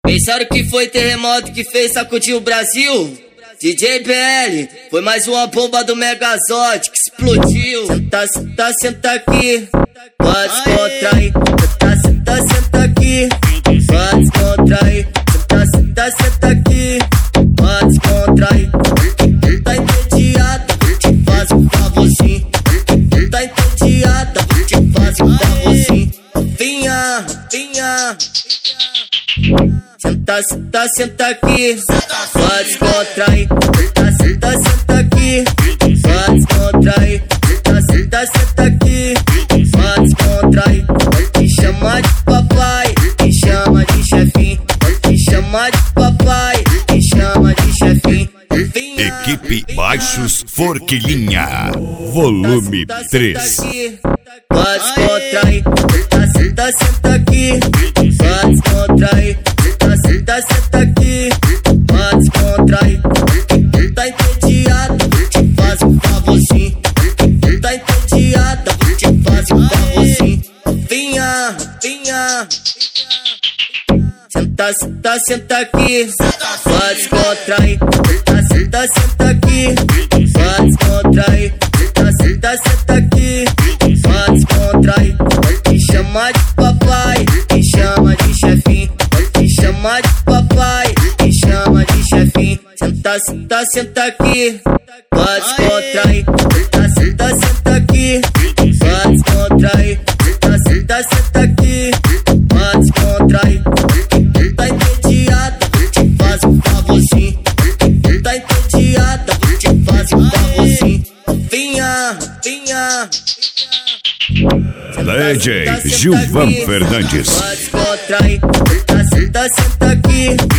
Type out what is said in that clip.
Pensaram que foi terremoto que fez sacudir o Brasil? DJ BL, foi mais uma bomba do Megazord que explodiu. Senta, senta, senta aqui, pode descontrair. Senta, senta, senta aqui, pode descontrair. Senta, senta, senta aqui, pode descontrair. Tá entediada, te faz um favorzinho. Tá entediada, te faz um favorzinho. Vinha, vinha. Senta, senta, senta aqui, pode descontrair. Senta, senta, senta aqui, pode descontrair. Senta, senta, senta aqui, pode descontrair. Me chama de papai, me chama de chefinho. Me chama de papai, me chama de chefinho. Equipe Baixos Forquilinha, volume 3. Pode descontrair. Senta, senta, senta aqui, pode descontrair. Senta, senta, senta aqui, pode descontrair. Tá entediada, te faz um favorzinho. Tá entediada, te faz um favorzinho. Vinha, vinha. Senta, senta, senta aqui, pode descontrair. Senta, senta, senta aqui, pode descontrair. Senta, senta, senta aqui, pode descontrair. Me chama de papai, me chama de chefinho. Me chama de papai, me chama de chefinho. Senta, senta, senta aqui, pode descontrair. Senta, senta, senta aqui, pode descontrair. Senta, senta, senta aqui, pode descontrair. Tá entediada, te faz um favorzinho. Tá entediada, te faz um favorzinho. Vinha, vinha. DJ Gilvan Fernandes. Pode descontrair. Senta, senta, senta aqui,